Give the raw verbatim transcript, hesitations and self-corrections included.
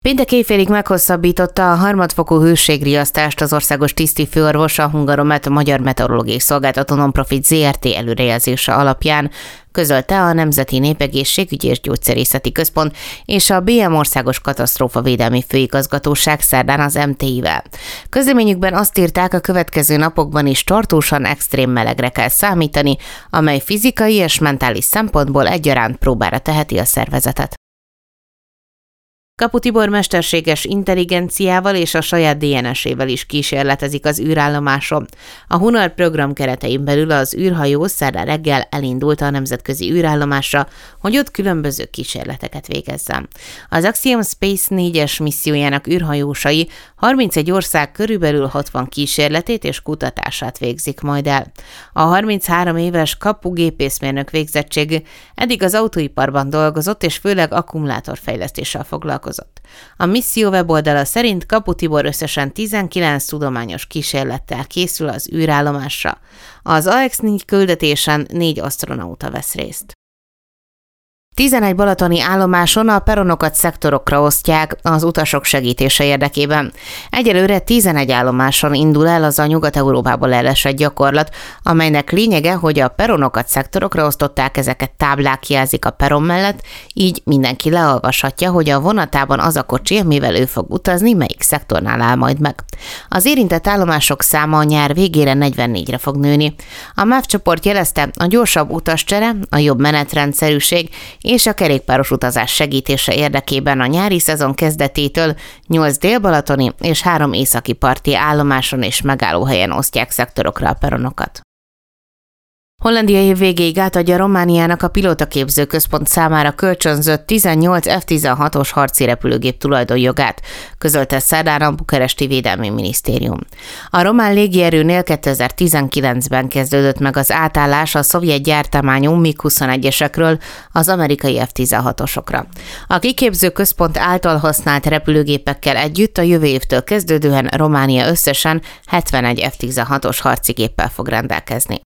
Péntek éjfélig meghosszabbította a harmadfokú hőségriasztást az országos tisztifőorvos, a Hungaromet Magyar Meteorológiai Szolgáltató Nonprofit zé er té előrejelzése alapján, közölte a Nemzeti Népegészségügyi és Gyógyszerészeti Központ és a bé em Országos Katasztrófavédelmi Főigazgatóság szerdán az em té i-vel. Közleményükben azt írták, a következő napokban is tartósan extrém melegre kell számítani, amely fizikai és mentális szempontból egyaránt próbára teheti a szervezetet. Kapu Tibor mesterséges intelligenciával és a saját dé en es-ével is kísérletezik az űrállomáson. A Hunar program keretein belül az űrhajó szerdán reggel elindult a nemzetközi űrállomásra, hogy ott különböző kísérleteket végezzen. Az Axiom Space négyes missziójának űrhajósai harmincegy ország körülbelül hatvan kísérletét és kutatását végzik majd el. A harminchárom éves Kapu gépészmérnök végzettségű eddig az autóiparban dolgozott, és főleg akkumulátorfejlesztéssel foglalkozott. A misszió weboldala szerint Kapu Tibor összesen tizenkilenc tudományos kísérlettel készül az űrállomásra. Az á iksz négy küldetésen négy asztronauta vesz részt. tizenegy balatoni állomáson a peronokat szektorokra osztják az utasok segítése érdekében. Egyelőre tizenegy állomáson indul el az a Nyugat-Európából elesett gyakorlat, amelynek lényege, hogy a peronokat szektorokra osztották, ezeket táblák jelzik a peron mellett, így mindenki leolvashatja, hogy a vonatában az a kocsi, mivel ő fog utazni, melyik szektornál áll majd meg. Az érintett állomások száma a nyár végére negyvennégyre fog nőni. A MÁV csoport jelezte, a gyorsabb utascsere, a jobb menetrendszerűség és a kerékpáros utazás segítése érdekében a nyári szezon kezdetétől nyolc délbalatoni és három északi parti állomáson és megállóhelyen osztják szektorokra a peronokat. Hollandia év végéig átadja Romániának a pilótaképző központ számára kölcsönzött tizennyolc ef tizenhatos harci repülőgép tulajdonjogát, közölte szerdán a bukaresti Védelmi Minisztérium. A román légierőnél kétezer-tizenkilencben kezdődött meg az átállás a szovjet gyártományú mig huszonegyesekről az amerikai ef tizenhatosokra. A kiképző központ által használt repülőgépekkel együtt a jövő évtől kezdődően Románia összesen hetvenegy ef tizenhatos harci géppel fog rendelkezni.